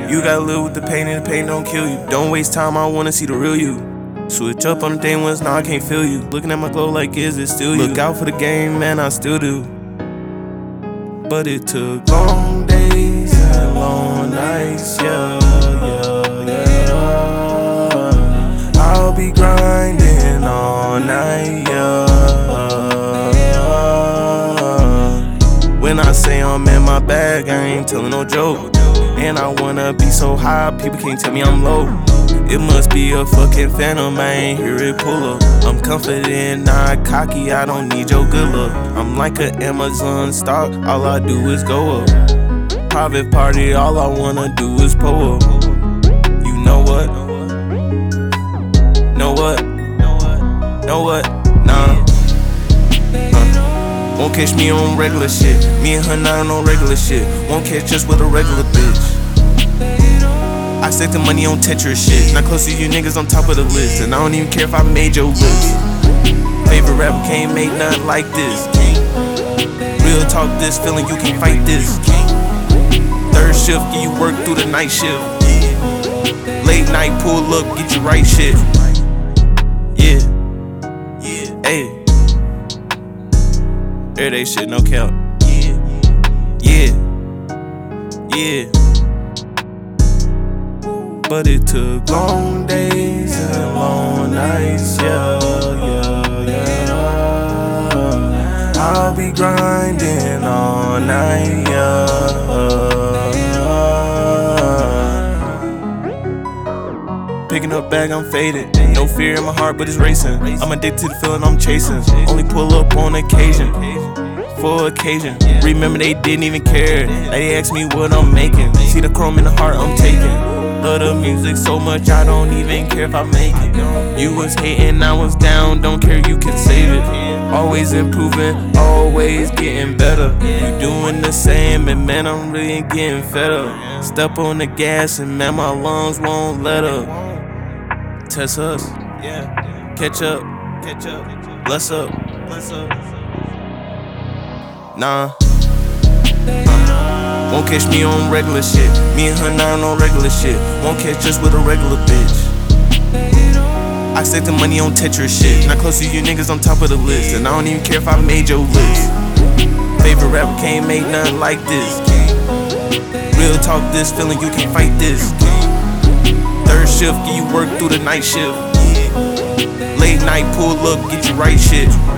You gotta live with the pain and the pain don't kill you. Don't waste time, I wanna see the real you. Switch up on the day ones, now I can't feel you. Looking at my glow like, is it still you? Look out for the game, man, I still do. But it took long days and long nights, yeah. I'll be grinding all night, yeah. When I say I'm in my bag, I ain't telling no joke. And I wanna be so high, people can't tell me I'm low. It must be a fucking phantom, I ain't hear it pull up. I'm confident, not cocky, I don't need your good luck. I'm like an Amazon stock, all I do is go up. Private party, all I wanna do is pull up. You know what? Know what? Know what? Nah. Won't catch me on regular shit. Me and her not on regular shit. Won't catch us with a regular bitch. I stack the money on Tetris shit. Not close to you niggas on top of the list. And I don't even care if I made your list. Favorite rapper can't make nothing like this. Real talk, this feeling you can't fight this. Third shift, get you work through the night shift. Late night, pull up, get you right shit. Yeah, hey. Everyday shit, no count. Yeah. But it took long days and long nights, yeah. I'll be grinding all night, yeah. Picking up bag, I'm faded. No fear in my heart, but it's racing. I'm addicted to the feeling I'm chasing. Only pull up on occasion. For occasion. Remember they didn't even care. They asked me what I'm making. See the chrome in the heart I'm taking. Love the music so much I don't even care if I make it. You was hating, I was down. Don't care, you can save it. Always improving, always getting better. You doing the same, and man, I'm really getting fed up. Step on the gas, and man, my lungs won't let up. Test us, catch up, bless up. Nah, won't catch me on regular shit. Me and her not on regular shit. Won't catch us with a regular bitch. I stack the money on Tetris shit. Not close to you niggas on top of the list. And I don't even care if I made your list. Favorite rapper can't make nothing like this. Real talk, this feeling you can't fight this. Third shift, get you work through the night shift. Late night, pull up, get you right shit.